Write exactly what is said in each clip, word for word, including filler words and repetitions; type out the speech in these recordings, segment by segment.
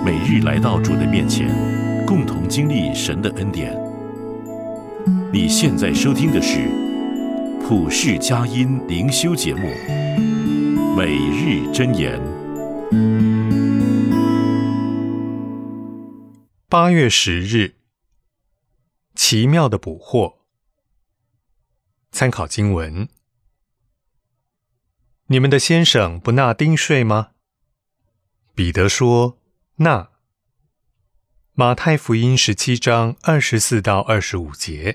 每日来到主的面前，共同经历神的恩典。你现在收听的是普世佳音灵修节目《每日箴言》。 八月十日，奇妙的捕获。参考经文：你们的先生不纳丁税吗？彼得说：纳。马太福音十七章二十四到二十五节。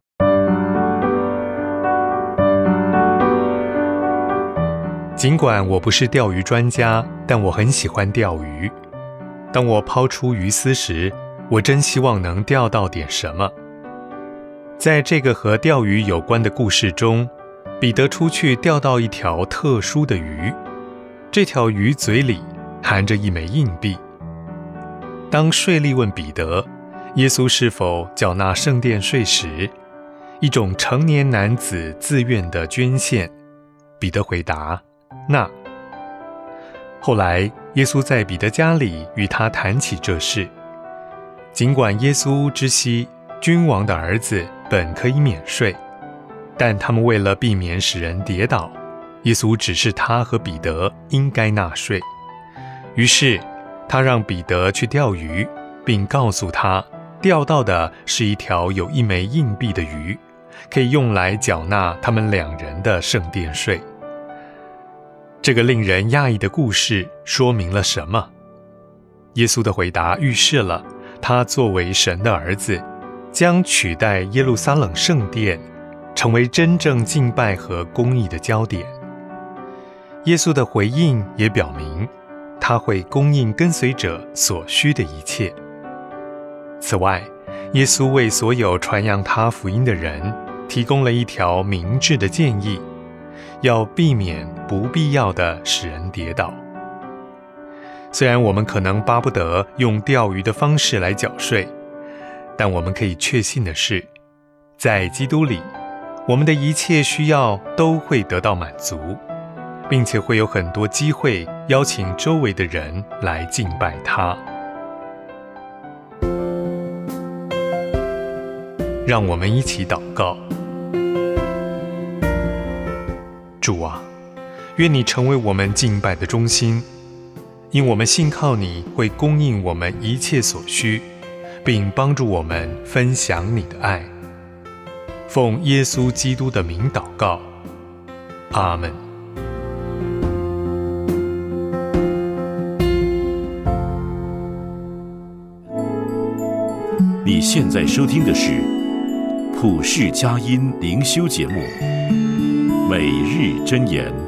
尽管我不是钓鱼专家，但我很喜欢钓鱼。当我抛出鱼丝时，我真希望能钓到点什么。在这个和钓鱼有关的故事中，彼得出去钓到一条特殊的鱼，这条鱼嘴里含着一枚硬币。当税吏问彼得耶稣是否缴纳圣殿税时，一种成年男子自愿的捐献，彼得回答：纳。后来耶稣在彼得家里与他谈起这事。尽管耶稣知悉君王的儿子本可以免税，但他们为了避免使人跌倒，耶稣指示他和彼得应该纳税。于是他让彼得去钓鱼，并告诉他钓到的是一条有一枚硬币的鱼，可以用来缴纳他们两人的圣殿税。这个令人讶异的故事说明了什么？耶稣的回答预示了他作为神的儿子，将取代耶路撒冷圣殿，成为真正敬拜和公义的焦点。耶稣的回应也表明，他会供应跟随者所需的一切。此外，耶稣为所有传扬他福音的人提供了一条明智的建议，要避免不必要的使人跌倒。虽然我们可能巴不得用钓鱼的方式来缴税，但我们可以确信的是，在基督里，我们的一切需要都会得到满足，并且会有很多机会邀请周围的人来敬拜他。让我们一起祷告。主啊，愿你成为我们敬拜的中心，因我们信靠你会供应我们一切所需，并帮助我们分享你的爱。奉耶稣基督的名祷告，阿们。 你现在收听的是普世佳音灵修节目《每日箴言》。